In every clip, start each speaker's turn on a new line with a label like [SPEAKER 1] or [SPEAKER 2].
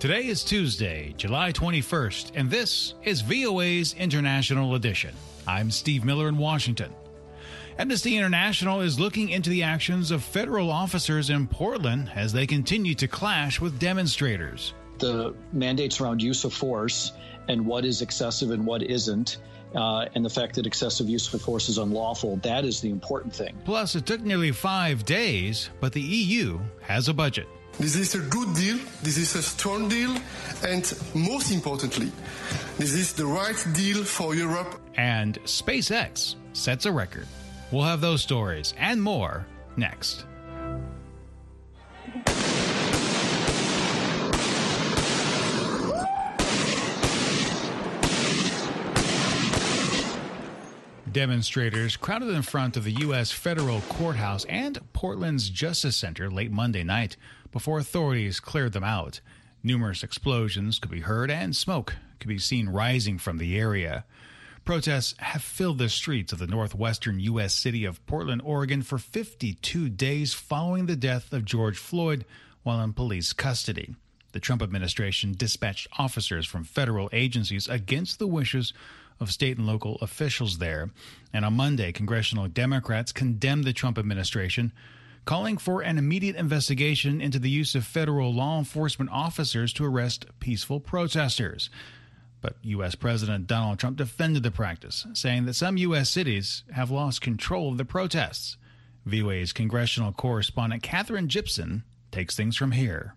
[SPEAKER 1] Today is Tuesday, July 21st, and this is VOA's International Edition. I'm Steve Miller in Washington. Amnesty International is looking into the actions of federal officers in Portland as they continue to clash with demonstrators.
[SPEAKER 2] The mandates around use of force and what is excessive and what isn't, and the fact that excessive use of force is unlawful, that is the important thing.
[SPEAKER 1] Plus, it took nearly 5 days, but the EU has a budget.
[SPEAKER 3] This is a good deal, this is a strong deal, and most importantly, this is the right deal for Europe.
[SPEAKER 1] And SpaceX sets a record. We'll have those stories and more next. Demonstrators crowded in front of the U.S. federal courthouse and Portland's Justice Center late Monday night before authorities cleared them out. Numerous explosions could be heard and smoke could be seen rising from the area. Protests have filled the streets of the northwestern U.S. city of Portland, Oregon for 52 days following the death of George Floyd while in police custody. The Trump administration dispatched officers from federal agencies against the wishes of state and local officials there. And on Monday, congressional Democrats condemned the Trump administration, calling for an immediate investigation into the use of federal law enforcement officers to arrest peaceful protesters. But U.S. President Donald Trump defended the practice, saying that some U.S. cities have lost control of the protests. VOA's congressional correspondent Katherine Gibson takes things from here.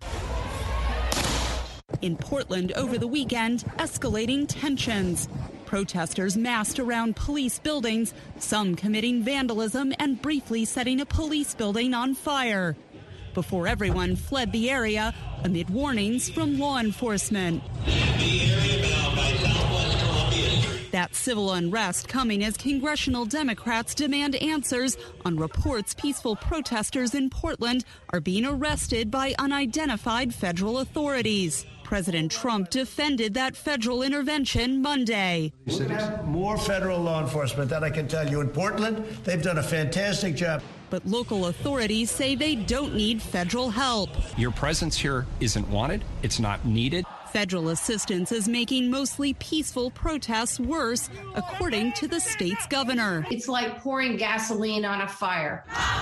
[SPEAKER 4] In Portland over the weekend, escalating tensions. Protesters massed around police buildings, some committing vandalism and briefly setting a police building on fire, before everyone fled the area amid warnings from law enforcement. That civil unrest coming as congressional Democrats demand answers on reports peaceful protesters in Portland are being arrested by unidentified federal authorities. President Trump defended that federal intervention Monday.
[SPEAKER 5] We have more federal law enforcement, that I can tell you. In Portland, they've done a fantastic job.
[SPEAKER 4] But local authorities say they don't need federal help.
[SPEAKER 6] Your presence here isn't wanted. It's not needed.
[SPEAKER 4] Federal assistance is making mostly peaceful protests worse, according to the state's governor.
[SPEAKER 7] It's like pouring gasoline on a fire.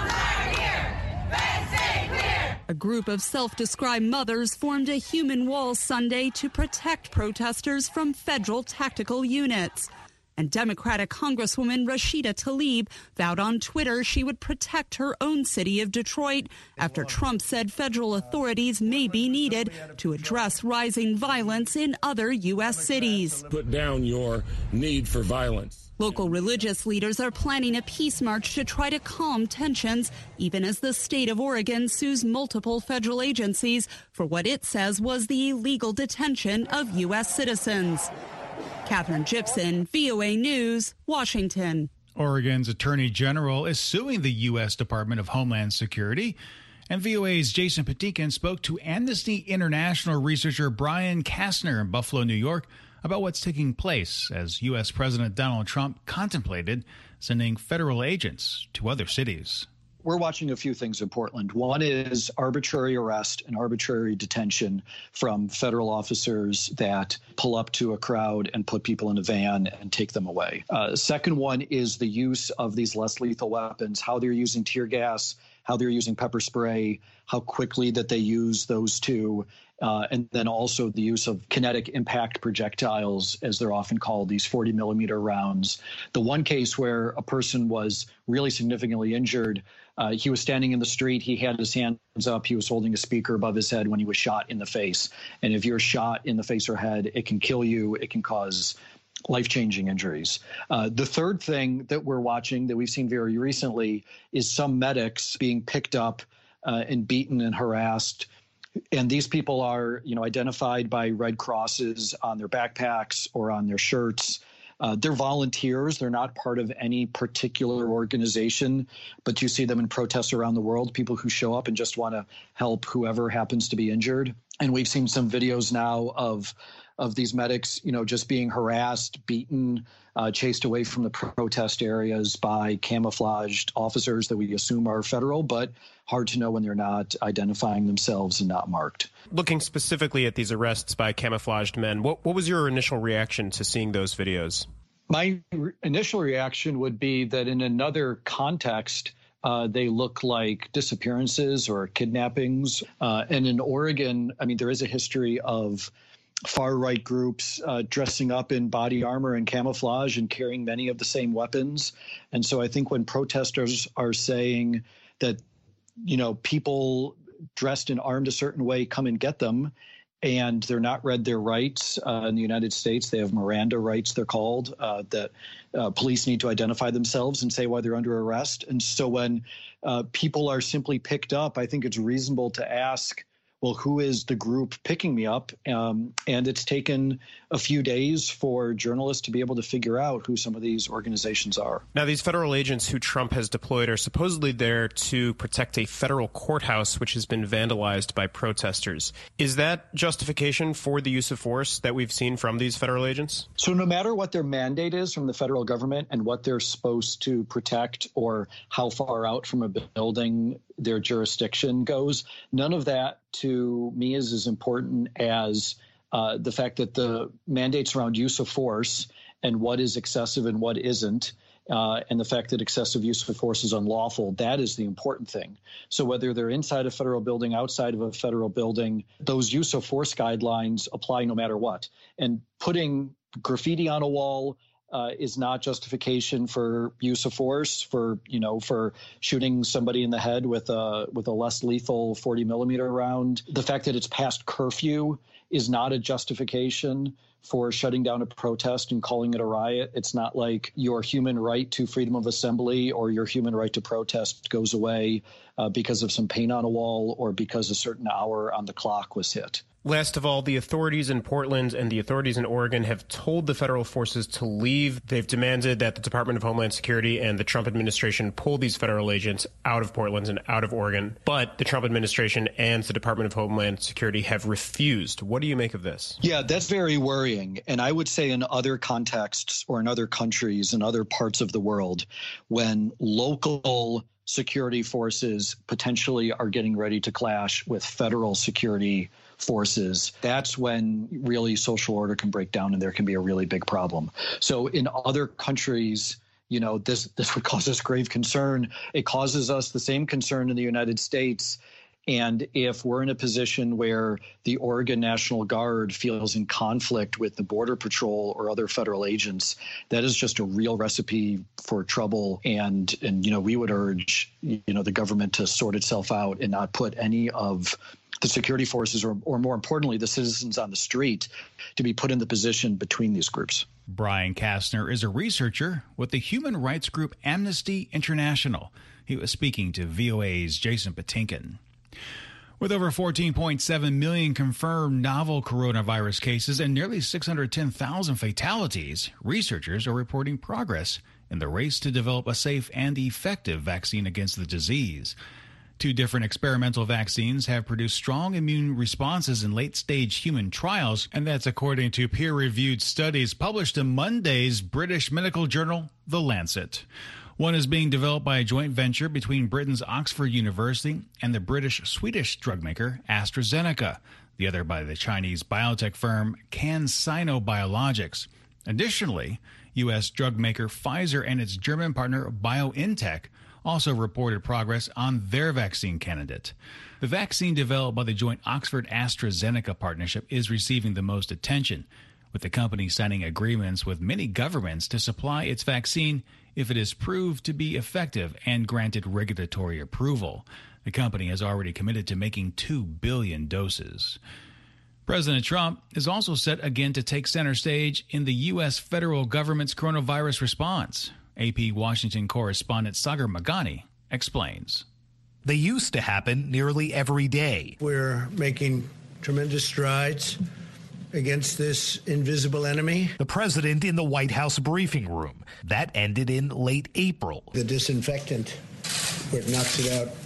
[SPEAKER 4] A group of self-described mothers formed a human wall Sunday to protect protesters from federal tactical units. And Democratic Congresswoman Rashida Tlaib vowed on Twitter she would protect her own city of Detroit after Trump said federal authorities may be needed to address rising violence in other U.S. cities.
[SPEAKER 8] Put down your need for violence.
[SPEAKER 4] Local religious leaders are planning a peace march to try to calm tensions, even as the state of Oregon sues multiple federal agencies for what it says was the illegal detention of U.S. citizens. Katherine Gibson, VOA News, Washington.
[SPEAKER 1] Oregon's Attorney General is suing the U.S. Department of Homeland Security. And VOA's Jason Patikin spoke to Amnesty International researcher Brian Kastner in Buffalo, New York, about what's taking place as U.S. President Donald Trump contemplated sending federal agents to other cities.
[SPEAKER 2] We're watching a few things in Portland. One is arbitrary arrest and arbitrary detention from federal officers that pull up to a crowd and put people in a van and take them away. Second one is the use of these less lethal weapons, how they're using tear gas, how they're using pepper spray, how quickly that they use those two. And then also the use of kinetic impact projectiles, as they're often called, these 40-millimeter rounds. The one case where a person was really significantly injured, he was standing in the street. He had his hands up. He was holding a speaker above his head when he was shot in the face. And if you're shot in the face or head, it can kill you. It can cause life-changing injuries. The third thing that we're watching that we've seen very recently is some medics being picked up and beaten and harassed. And these people are, identified by red crosses on their backpacks or on their shirts. They're volunteers. They're not part of any particular organization, but you see them in protests around the world, people who show up and just want to help whoever happens to be injured. And we've seen some videos now of these medics, just being harassed, beaten, chased away from the protest areas by camouflaged officers that we assume are federal, but hard to know when they're not identifying themselves and not marked.
[SPEAKER 9] Looking specifically at these arrests by camouflaged men, what was your initial reaction to seeing those videos?
[SPEAKER 2] My initial reaction would be that in another context, they look like disappearances or kidnappings. And in Oregon, there is a history of far-right groups dressing up in body armor and camouflage and carrying many of the same weapons. And so I think when protesters are saying that, people dressed and armed a certain way come and get them, and they're not read their rights in the United States, they have Miranda rights, they're called, that police need to identify themselves and say why they're under arrest. And so when people are simply picked up, I think it's reasonable to ask, well, who is the group picking me up? And it's taken a few days for journalists to be able to figure out who some of these organizations are.
[SPEAKER 9] Now, these federal agents who Trump has deployed are supposedly there to protect a federal courthouse, which has been vandalized by protesters. Is that justification for the use of force that we've seen from these federal agents?
[SPEAKER 2] So no matter what their mandate is from the federal government and what they're supposed to protect or how far out from a building their jurisdiction goes, none of that to me is as important as the fact that the mandates around use of force and what is excessive and what isn't, and the fact that excessive use of force is unlawful, that is the important thing. So whether they're inside a federal building, outside of a federal building, those use of force guidelines apply no matter what. And putting graffiti on a wall is not justification for use of force, for shooting somebody in the head with a less lethal 40 millimeter round. The fact that it's past curfew is not a justification for shutting down a protest and calling it a riot. It's not like your human right to freedom of assembly or your human right to protest goes away because of some paint on a wall or because a certain hour on the clock was hit.
[SPEAKER 9] Last of all, the authorities in Portland and the authorities in Oregon have told the federal forces to leave. They've demanded that the Department of Homeland Security and the Trump administration pull these federal agents out of Portland and out of Oregon. But the Trump administration and the Department of Homeland Security have refused. What do you make of this?
[SPEAKER 2] Yeah, that's very worrying. And I would say in other contexts or in other countries, in other parts of the world, when local security forces potentially are getting ready to clash with federal security forces, that's when really social order can break down and there can be a really big problem. So in other countries, this would cause us grave concern. It causes us the same concern in the United States. And if we're in a position where the Oregon National Guard feels in conflict with the Border Patrol or other federal agents, that is just a real recipe for trouble. And we would urge, the government to sort itself out and not put any of the security forces or more importantly, the citizens on the street to be put in the position between these groups.
[SPEAKER 1] Brian Kastner is a researcher with the human rights group Amnesty International. He was speaking to VOA's Jason Patinkin. With over 14.7 million confirmed novel coronavirus cases and nearly 610,000 fatalities, researchers are reporting progress in the race to develop a safe and effective vaccine against the disease. 2 different experimental vaccines have produced strong immune responses in late-stage human trials, and that's according to peer-reviewed studies published in Monday's British medical journal, The Lancet. One is being developed by a joint venture between Britain's Oxford University and the British-Swedish drug maker AstraZeneca, the other by the Chinese biotech firm CanSino Biologics. Additionally, U.S. drug maker Pfizer and its German partner BioNTech also reported progress on their vaccine candidate. The vaccine developed by the joint Oxford-AstraZeneca partnership is receiving the most attention, with the company signing agreements with many governments to supply its vaccine if it is proved to be effective and granted regulatory approval. The company has already committed to making 2 billion doses. President Trump is also set again to take center stage in the U.S. federal government's coronavirus response. AP Washington correspondent Sagar Magani explains.
[SPEAKER 10] They used to happen nearly every day.
[SPEAKER 5] We're making tremendous strides against this invisible enemy.
[SPEAKER 10] The president in the White House briefing room. That ended in late April.
[SPEAKER 5] The disinfectant, where it knocks it out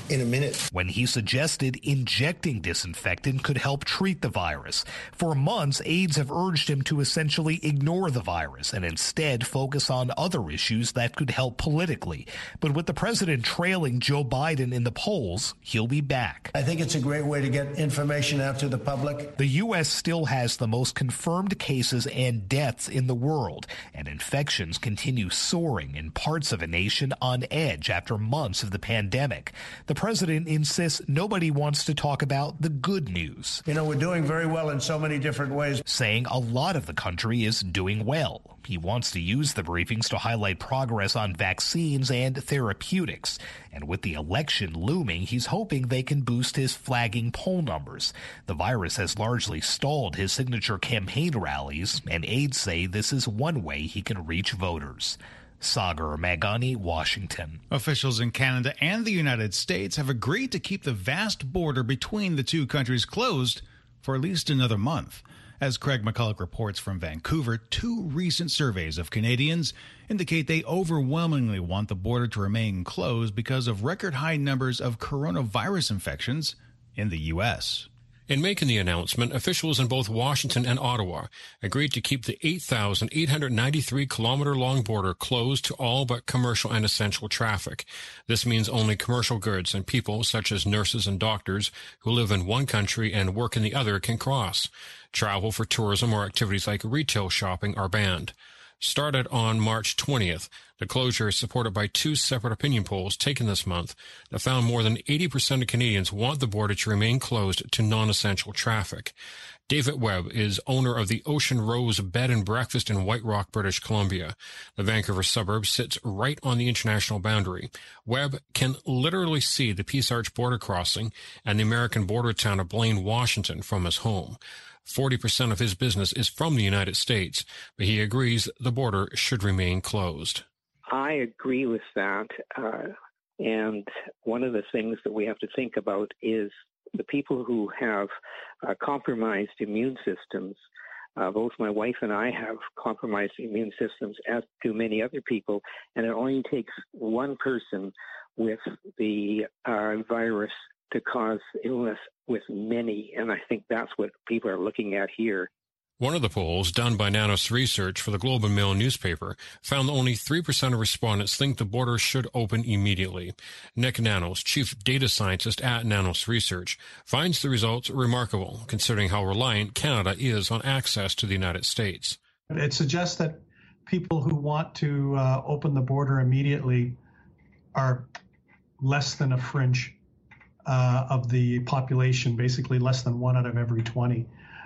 [SPEAKER 3] in a minute.
[SPEAKER 10] When he suggested injecting disinfectant could help treat the virus. For months, aides have urged him to essentially ignore the virus and instead focus on other issues that could help politically. But with the president trailing Joe Biden in the polls, he'll be back.
[SPEAKER 5] I think it's a great way to get information out to the public.
[SPEAKER 10] The U.S. still has the most confirmed cases and deaths in the world, and infections continue soaring in parts of a nation on edge after months of the pandemic. The president insists nobody wants to talk about the good news.
[SPEAKER 5] You know, we're doing very well in so many different ways.
[SPEAKER 10] Saying a lot of the country is doing well. He wants to use the briefings to highlight progress on vaccines and therapeutics. And with the election looming, he's hoping they can boost his flagging poll numbers. The virus has largely stalled his signature campaign rallies, and aides say this is one way he can reach voters. Sagar Meghani, Washington.
[SPEAKER 1] Officials in Canada and the United States have agreed to keep the vast border between the two countries closed for at least another month. As Craig McCulloch reports from Vancouver, 2 recent surveys of Canadians indicate they overwhelmingly want the border to remain closed because of record high numbers of coronavirus infections in the U.S.
[SPEAKER 6] In making the announcement, officials in both Washington and Ottawa agreed to keep the 8,893-kilometer-long border closed to all but commercial and essential traffic. This means only commercial goods and people, such as nurses and doctors, who live in one country and work in the other can cross. Travel for tourism or activities like retail shopping are banned. Started on March 20th, the closure is supported by 2 separate opinion polls taken this month that found more than 80% of Canadians want the border to remain closed to non-essential traffic. David Webb is owner of the Ocean Rose Bed and Breakfast in White Rock, British Columbia. The Vancouver suburb sits right on the international boundary. Webb can literally see the Peace Arch border crossing and the American border town of Blaine, Washington from his home. 40% of his business is from the United States, but he agrees the border should remain closed.
[SPEAKER 11] I agree with that. And one of the things that we have to think about is the people who have compromised immune systems. Both my wife and I have compromised immune systems, as do many other people, and it only takes one person with the virus to cause illness with many, and I think that's what people are looking at here.
[SPEAKER 6] One of the polls, done by Nanos Research for the Globe and Mail newspaper, found that only 3% of respondents think the border should open immediately. Nick Nanos, chief data scientist at Nanos Research, finds the results remarkable, considering how reliant Canada is on access to the United States.
[SPEAKER 12] It suggests that people who want to open the border immediately are less than a fringe of the population, basically less than 1 out of every 20.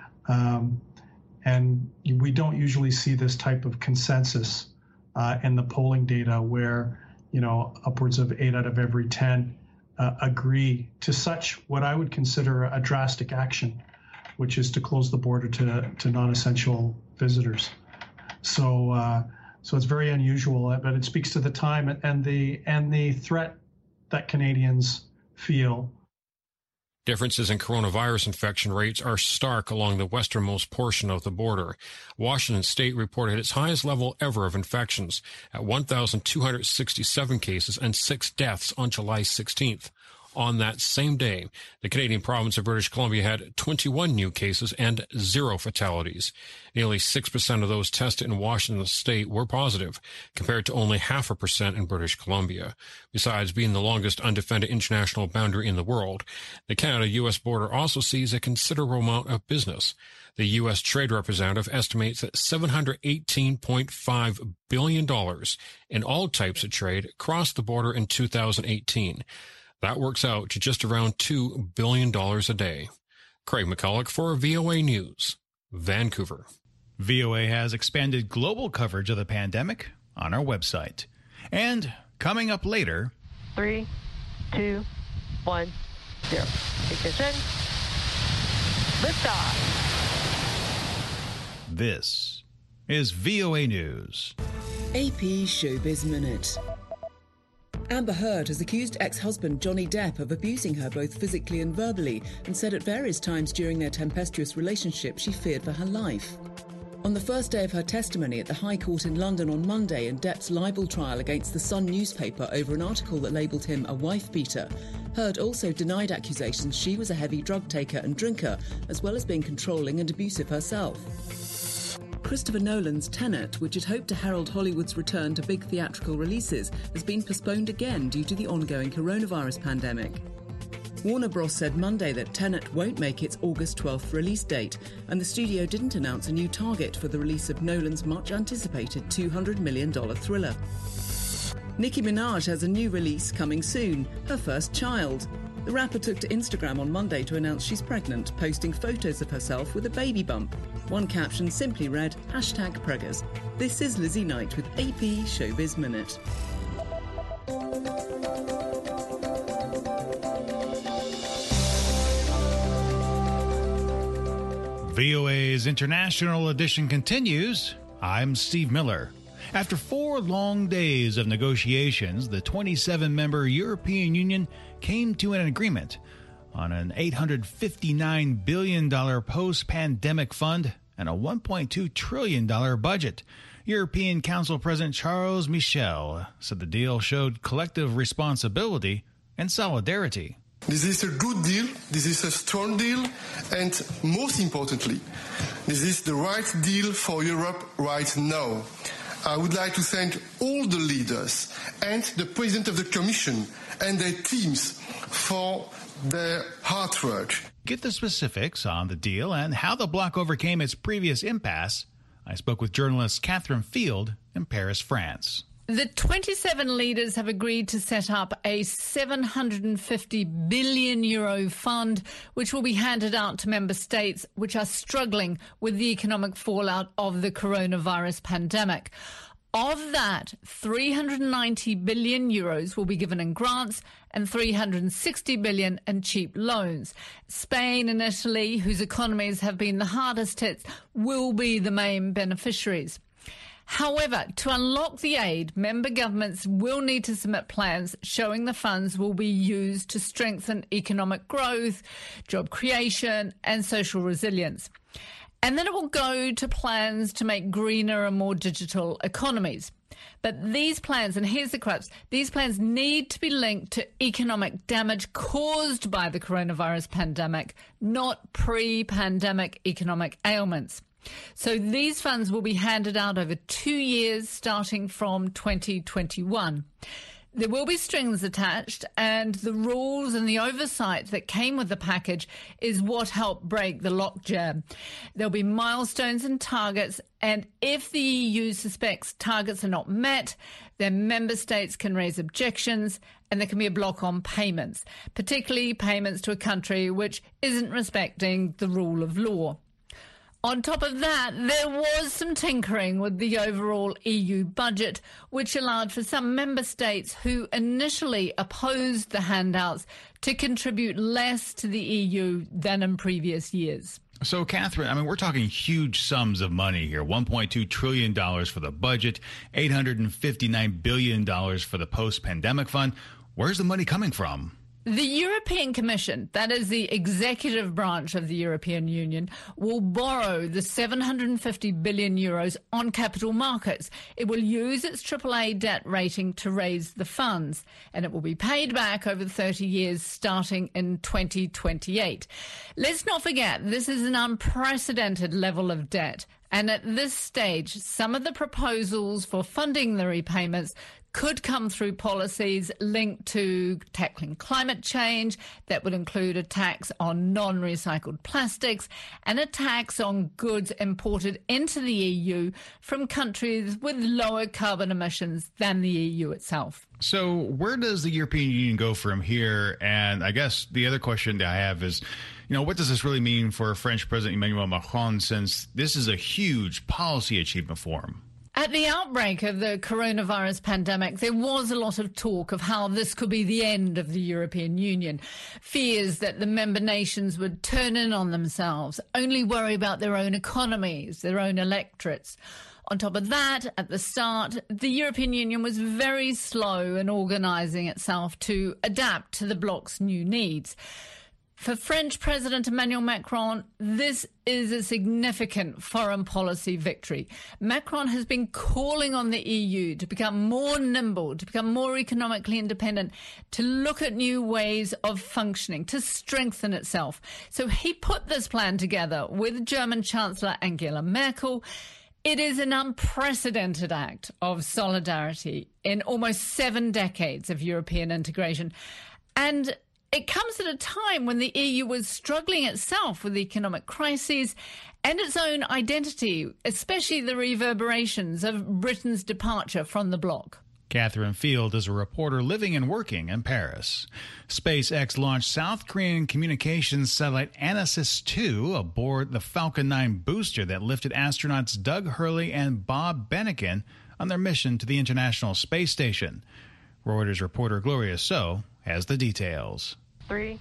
[SPEAKER 12] And we don't usually see this type of consensus in the polling data where, you know, upwards of 8 out of every 10 agree to such what I would consider a drastic action, which is to close the border to non-essential visitors. So it's very unusual, but it speaks to the time and the threat that Canadians feel.
[SPEAKER 6] Differences in coronavirus infection rates are stark along the westernmost portion of the border. Washington State reported its highest level ever of infections at 1,267 cases and 6 deaths on July 16th. On that same day, the Canadian province of British Columbia had 21 new cases and 0 fatalities. Nearly 6% of those tested in Washington State were positive, compared to only 0.5% in British Columbia. Besides being the longest undefended international boundary in the world, the Canada-U.S. border also sees a considerable amount of business. The U.S. Trade Representative estimates that $718.5 billion in all types of trade crossed the border in 2018. That works out to just around $2 billion a day. Craig McCulloch for VOA News, Vancouver.
[SPEAKER 1] VOA has expanded global coverage of the pandemic on our website. And coming up later...
[SPEAKER 13] 3, 2, 1, 0. Ignition. Liftoff.
[SPEAKER 1] This is VOA News.
[SPEAKER 14] AP Showbiz Minute. Amber Heard has accused ex-husband Johnny Depp of abusing her both physically and verbally and said at various times during their tempestuous relationship she feared for her life. On the first day of her testimony at the High Court in London on Monday in Depp's libel trial against the Sun newspaper over an article that labelled him a wife-beater, Heard also denied accusations she was a heavy drug taker and drinker, as well as being controlling and abusive herself. Christopher Nolan's Tenet, which had hoped to herald Hollywood's return to big theatrical releases, has been postponed again due to the ongoing coronavirus pandemic. Warner Bros. Said Monday that Tenet won't make its August 12th release date, and the studio didn't announce a new target for the release of Nolan's much-anticipated $200 million thriller. Nicki Minaj has a new release coming soon, her first child. The rapper took to Instagram on Monday to announce she's pregnant, posting photos of herself with a baby bump. One caption simply read, #Preggers. This is Lizzie Knight with AP Showbiz Minute.
[SPEAKER 1] VOA's International Edition continues. I'm Steve Miller. After 4 long days of negotiations, the 27-member European Union came to an agreement on an $859 billion post-pandemic fund and a $1.2 trillion budget. European Council President Charles Michel said the deal showed collective responsibility and solidarity.
[SPEAKER 3] This is a good deal, this is a strong deal, and most importantly, this is the right deal for Europe right now. I would like to thank all the leaders and the President of the Commission and their teams for their hard work.
[SPEAKER 1] Get the specifics on the deal and how the bloc overcame its previous impasse. I spoke with journalist Catherine Field in Paris, France.
[SPEAKER 15] The 27 leaders have agreed to set up a €750 billion fund, which will be handed out to member states which are struggling with the economic fallout of the coronavirus pandemic. Of that, €390 billion will be given in grants and $360 billion in cheap loans. Spain and Italy, whose economies have been the hardest hit, will be the main beneficiaries. However, to unlock the aid, member governments will need to submit plans showing the funds will be used to strengthen economic growth, job creation and social resilience. And then it will go to plans to make greener and more digital economies. But these plans, and here's the crux, these plans need to be linked to economic damage caused by the coronavirus pandemic, not pre-pandemic economic ailments. So these funds will be handed out over 2 years, starting from 2021. There will be strings attached, and the rules and the oversight that came with the package is what helped break the logjam. There'll be milestones and targets, and if the EU suspects targets are not met, then member states can raise objections, and there can be a block on payments, particularly payments to a country which isn't respecting the rule of law. On top of that, there was some tinkering with the overall EU budget, which allowed for some member states who initially opposed the handouts to contribute less to the EU than in previous years.
[SPEAKER 1] So, Catherine, we're talking huge sums of money here. $1.2 trillion for the budget, $859 billion for the post-pandemic fund. Where's the money coming from?
[SPEAKER 15] The European Commission, that is the executive branch of the European Union, will borrow the €750 billion on capital markets. It will use its AAA debt rating to raise the funds, and it will be paid back over 30 years starting in 2028. Let's not forget, this is an unprecedented level of debt. And at this stage, some of the proposals for funding the repayments could come through policies linked to tackling climate change that would include a tax on non-recycled plastics and a tax on goods imported into the EU from countries with lower carbon emissions than the EU itself.
[SPEAKER 1] So where does the European Union go from here? And I guess the other question that I have is, what does this really mean for French President Emmanuel Macron, since this is a huge policy achievement for him?
[SPEAKER 15] At the outbreak of the coronavirus pandemic, there was a lot of talk of how this could be the end of the European Union. Fears that the member nations would turn in on themselves, only worry about their own economies, their own electorates. On top of that, at the start, the European Union was very slow in organising itself to adapt to the bloc's new needs. For French President Emmanuel Macron, this is a significant foreign policy victory. Macron has been calling on the EU to become more nimble, to become more economically independent, to look at new ways of functioning, to strengthen itself. So he put this plan together with German Chancellor Angela Merkel. It is an unprecedented act of solidarity in almost 7 decades of European integration. And it comes at a time when the EU was struggling itself with economic crises and its own identity, especially the reverberations of Britain's departure from the bloc.
[SPEAKER 1] Catherine Field is a reporter living and working in Paris. SpaceX launched South Korean communications satellite Anasis 2 aboard the Falcon 9 booster that lifted astronauts Doug Hurley and Bob Behnken on their mission to the International Space Station. Reuters reporter Gloria So has the details.
[SPEAKER 13] 3,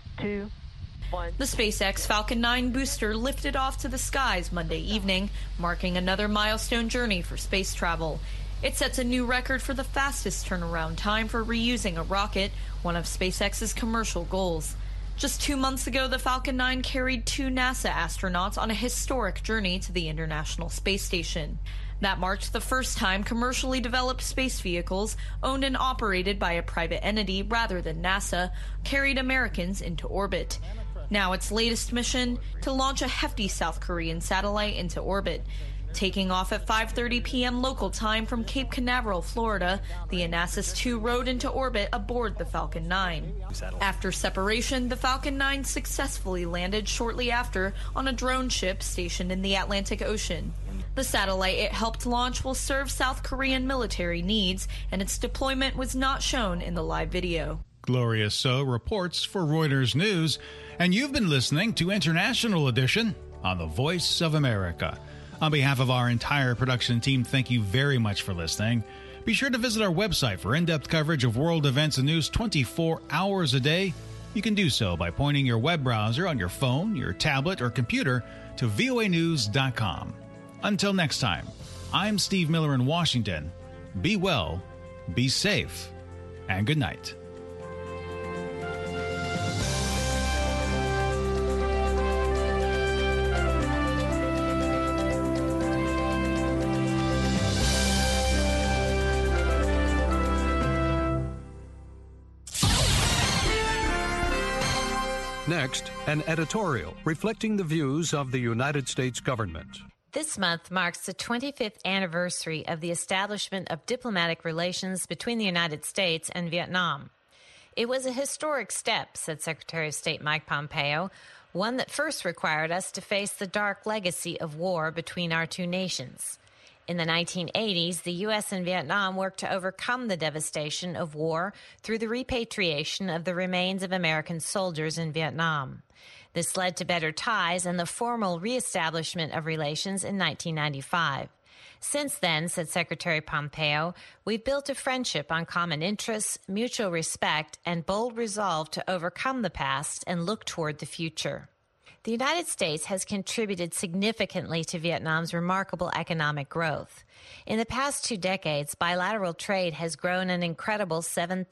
[SPEAKER 13] 2, 1.
[SPEAKER 16] The SpaceX Falcon 9 booster lifted off to the skies Monday evening, marking another milestone journey for space travel. It sets a new record for the fastest turnaround time for reusing a rocket, one of SpaceX's commercial goals. Just 2 months ago, the Falcon 9 carried 2 NASA astronauts on a historic journey to the International Space Station. That marked the first time commercially developed space vehicles, owned and operated by a private entity rather than NASA, carried Americans into orbit. Now its latest mission, to launch a hefty South Korean satellite into orbit. Taking off at 5:30 p.m. local time from Cape Canaveral, Florida, the Anasis 2 rode into orbit aboard the Falcon 9. After separation, the Falcon 9 successfully landed shortly after on a drone ship stationed in the Atlantic Ocean. The satellite it helped launch will serve South Korean military needs, and its deployment was not shown in the live video.
[SPEAKER 1] Gloria So reports for Reuters News, and you've been listening to International Edition on the Voice of America. On behalf of our entire production team, thank you very much for listening. Be sure to visit our website for in-depth coverage of world events and news 24 hours a day. You can do so by pointing your web browser on your phone, your tablet, or computer to voanews.com. Until next time, I'm Steve Miller in Washington. Be well, be safe, and good night.
[SPEAKER 17] Next, an editorial reflecting the views of the United States government.
[SPEAKER 18] This month marks the 25th anniversary of the establishment of diplomatic relations between the United States and Vietnam. It was a historic step, said Secretary of State Mike Pompeo, one that first required us to face the dark legacy of war between our two nations. In the 1980s, the U.S. and Vietnam worked to overcome the devastation of war through the repatriation of the remains of American soldiers in Vietnam. This led to better ties and the formal reestablishment of relations in 1995. Since then, said Secretary Pompeo, we've built a friendship on common interests, mutual respect, and bold resolve to overcome the past and look toward the future. The United States has contributed significantly to Vietnam's remarkable economic growth. In the past 2 decades, bilateral trade has grown an incredible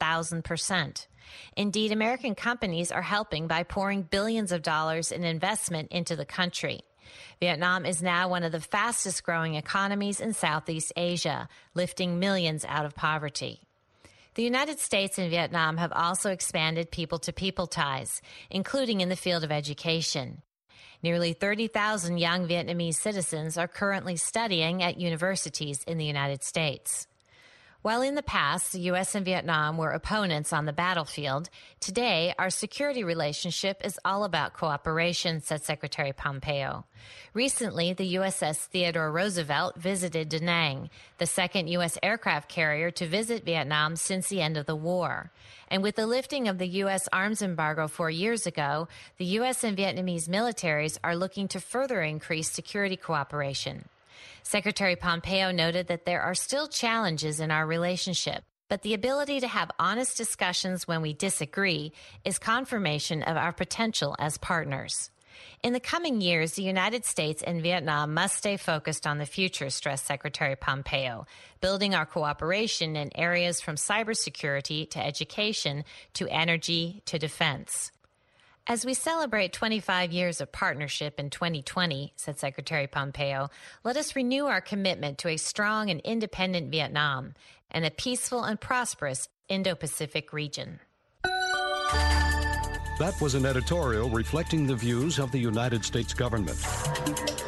[SPEAKER 18] 7,000%. Indeed, American companies are helping by pouring billions of dollars in investment into the country. Vietnam is now one of the fastest growing economies in Southeast Asia, lifting millions out of poverty. The United States and Vietnam have also expanded people-to-people ties, including in the field of education. Nearly 30,000 young Vietnamese citizens are currently studying at universities in the United States. While in the past, the U.S. and Vietnam were opponents on the battlefield, today our security relationship is all about cooperation, said Secretary Pompeo. Recently, the USS Theodore Roosevelt visited Da Nang, the second U.S. aircraft carrier to visit Vietnam since the end of the war. And with the lifting of the U.S. arms embargo 4 years ago, the U.S. and Vietnamese militaries are looking to further increase security cooperation. Secretary Pompeo noted that there are still challenges in our relationship, but the ability to have honest discussions when we disagree is confirmation of our potential as partners. In the coming years, the United States and Vietnam must stay focused on the future, stressed Secretary Pompeo, building our cooperation in areas from cybersecurity to education to energy to defense. As we celebrate 25 years of partnership in 2020, said Secretary Pompeo, let us renew our commitment to a strong and independent Vietnam and a peaceful and prosperous Indo-Pacific region.
[SPEAKER 17] That was an editorial reflecting the views of the United States government.